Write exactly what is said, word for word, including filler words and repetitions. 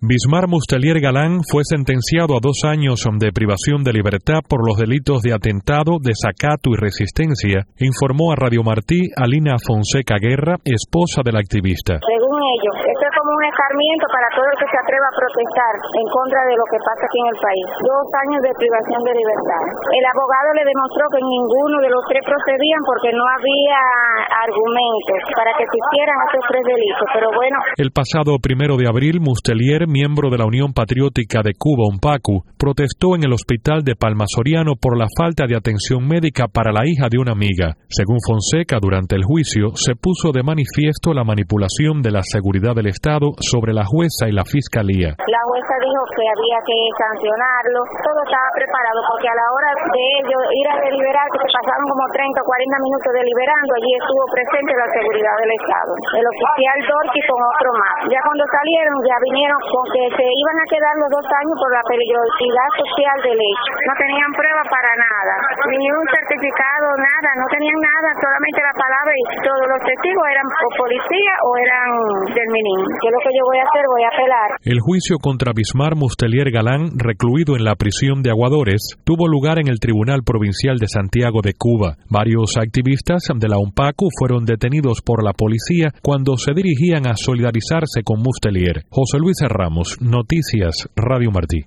Bismar Mustelier Galán fue sentenciado a dos años de privación de libertad por los delitos de atentado, desacato y resistencia, informó a Radio Martí Alina Fonseca Guerra, esposa del activista. Según ellos, esto es como un escarmiento para todo el que se atreva a protestar en contra de lo que pasa aquí en el país. Dos años de privación de libertad. El abogado le demostró que ninguno de los tres procedían porque no había argumentos para que se hicieran estos tres delitos, pero bueno. El pasado primero de abril, Mustelier, miembro de la Unión Patriótica de Cuba, UNPACU, protestó en el hospital de Palma Soriano por la falta de atención médica para la hija de una amiga. Según Fonseca, durante el juicio se puso de manifiesto la manipulación de la seguridad del Estado sobre la jueza y la fiscalía. La jueza dijo que había que sancionarlo, todo estaba preparado porque a la hora de ellos ir a deliberar, que se pasaron como treinta o cuarenta minutos deliberando, allí estuvo presente la seguridad del Estado, el oficial Dorky con otro más. Ya cuando salieron, ya vinieron con que se iban a quedar los dos años por la peligrosidad social del hecho. No tenían prueba para nada, ni un certificado, nada, no tenían nada, solamente la palabra, y todos los testigos eran o policía o eran del Minin. ¿Qué es lo que yo voy a hacer? Voy a apelar. El juicio contra Bismar Mustelier Galán, recluido en la prisión de Aguadores, tuvo lugar en el Tribunal Provincial de Santiago de Cuba. Varios activistas de la UNPACU fueron detenidos por la policía cuando se dirigían a solidarizarse con Mustelier. José Luis Ramos, Noticias, Radio Martí.